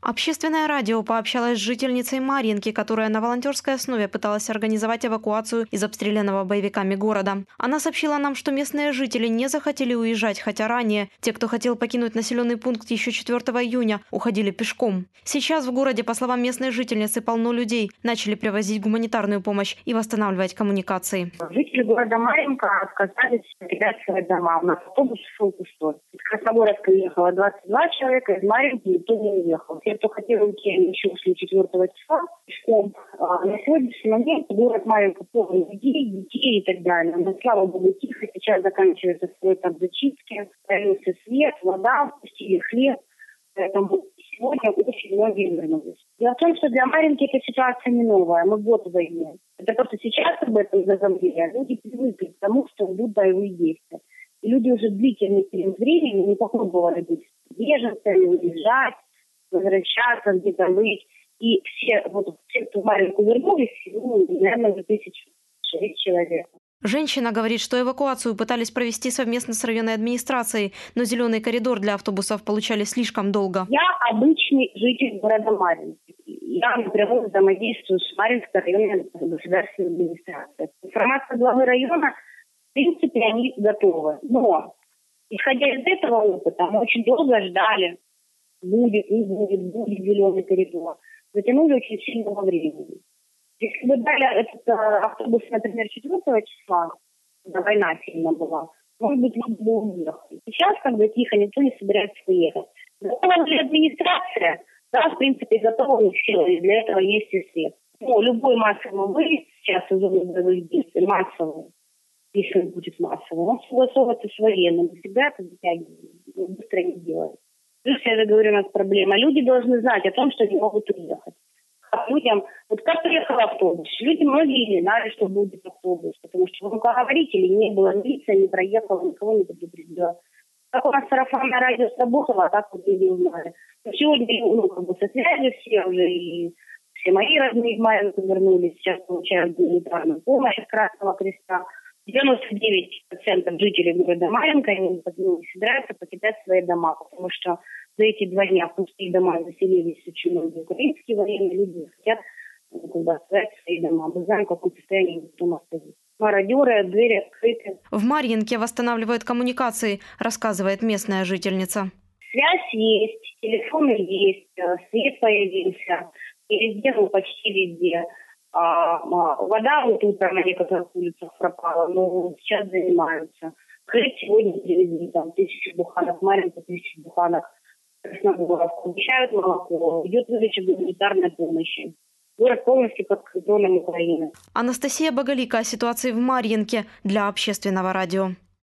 Общественное радио пообщалось с жительницей Марьинки, которая на волонтерской основе пыталась организовать эвакуацию из обстрелянного боевиками города. Она сообщила нам, что местные жители не захотели уезжать, хотя ранее те, кто хотел покинуть населенный пункт еще 4 июня, уходили пешком. Сейчас в городе, по словам местной жительницы, полно людей. Начали привозить гуманитарную помощь и восстанавливать коммуникации. Жители города Марьинка отказались покидать свои дома. У нас автобус шел пустой. Из Красногорска уехало 22 человека, из Марьинки никто не уехал. Те, кто хотел уйти, они еще ушли 4 числа пешком. На сегодняшний момент город Марьинка полон людей, детей и так далее. Но, слава богу, тихо. Сейчас заканчивается свой там зачистки. Появился свет, вода, пустили хлеб. Поэтому сегодня очень многие вернулись. Дело в том, что для Марьинки эта ситуация не новая. Мы год воюем. Это просто сейчас об этом заговорили, а люди привыкли к тому, что идут боевые действия. И люди уже длительный период времени не попробовали быть беженцами, уезжать, возвращаться, где-то быть. И все, кто в Марьинку вернулись, наверное, уже 1006 человек. Женщина говорит, что эвакуацию пытались провести совместно с районной администрацией, но зеленый коридор для автобусов получали слишком долго. Я обычный житель города Марьинки. Я напрямую взаимодействую с Марьинской районной государственной администрацией. Информация главы района, в принципе, они готовы. Но, исходя из этого опыта, мы очень долго ждали, будет, не будет зеленый коридор. Затянули очень сильно во времени. Если бы дали этот автобус, например, 4 числа, когда война сильно была, может быть, люди бы уехали. Сейчас, когда тихо, никто не собирается уехать. Готова ли администрация? Да, в принципе, готова не все, и для этого есть и свет. Но любой массовый выезд сейчас из зоны боевых действий, массовый, если он будет массовый, он согласовывается с военным. Всегда это быстро не делает. Плюс, я же говорю, у нас проблема. Люди должны знать о том, что они могут уехать. Людям, как приехал автобус, люди многие не знали, что будет автобус, потому что громкоговорителей не было, милиция не проехала, никого не предупредила. Как у нас сарафанное радио сработало, так вот люди узнали. Но сегодня, со связи все уже, и все мои родные в Марьинку вернулись, сейчас получают гуманитарную помощь от Красного Креста. 99% жителей города Марьинка не собираются покидать свои дома, потому что за эти 2 дня в пустые дома заселились очень многие украинские военные, люди не хотят оставить свои дома. Мы знаем, в каком состоянии дома стоит. Мародеры, двери открыты. В Марьинке восстанавливают коммуникации, рассказывает местная жительница. Связь есть, телефоны есть, свет появился, и везде, почти везде. Вода утром на некоторых улицах пропала, но сейчас занимаются. Хлеб сегодня привезли, 1000 буханок, Марьинка 1000 буханок. Красногоровку. Обещают молоко. Идет выдача гуманитарной помощи. Город полностью под контролем Украины. Анастасия Боголика о ситуации в Марьинке для Общественного радио.